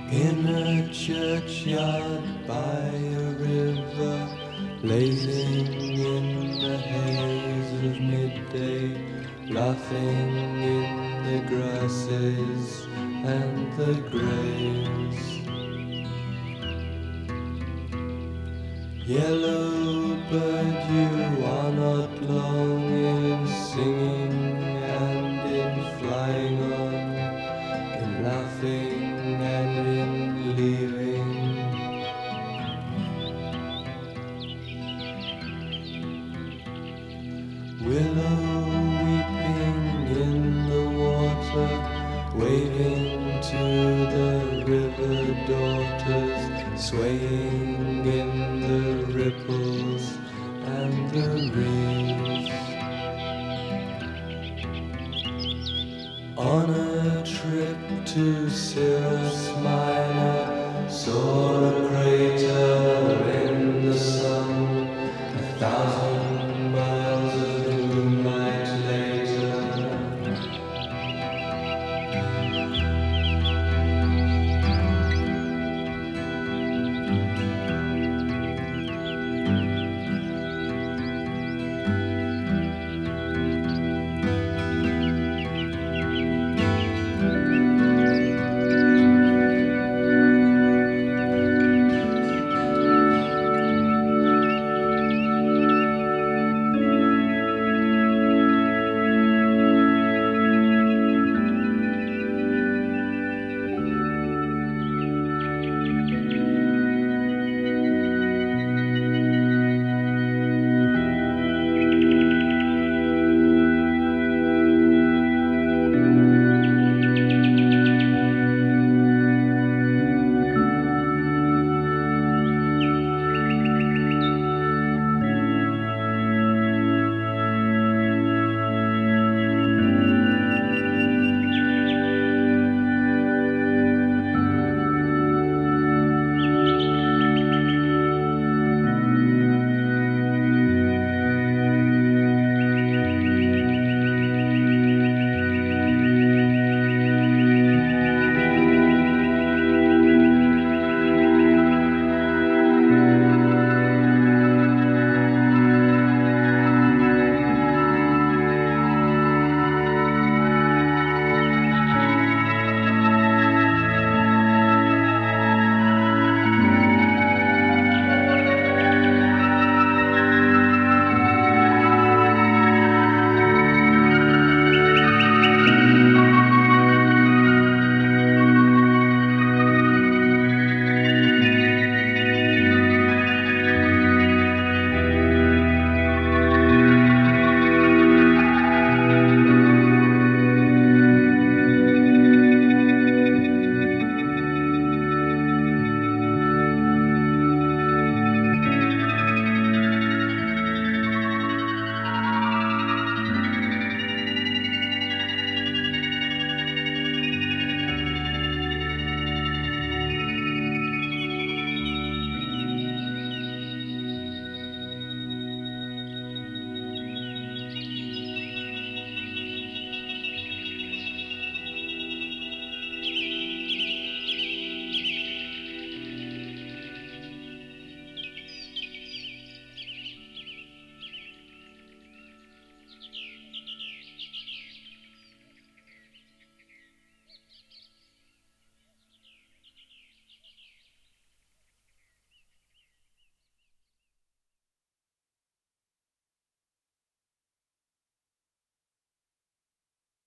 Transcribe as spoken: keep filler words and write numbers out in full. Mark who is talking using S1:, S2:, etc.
S1: In a churchyard by a river, blazing in the haze of midday, laughing in the grasses and the graves. Yellow bird, you are not long in singing and in flying on, in laughing and in leaving. Willow weeping in the water, waving to the river daughters, swaying in the ripples and the reeds. On a trip to Cirrus Minor, saw a crater in the sun, a thousand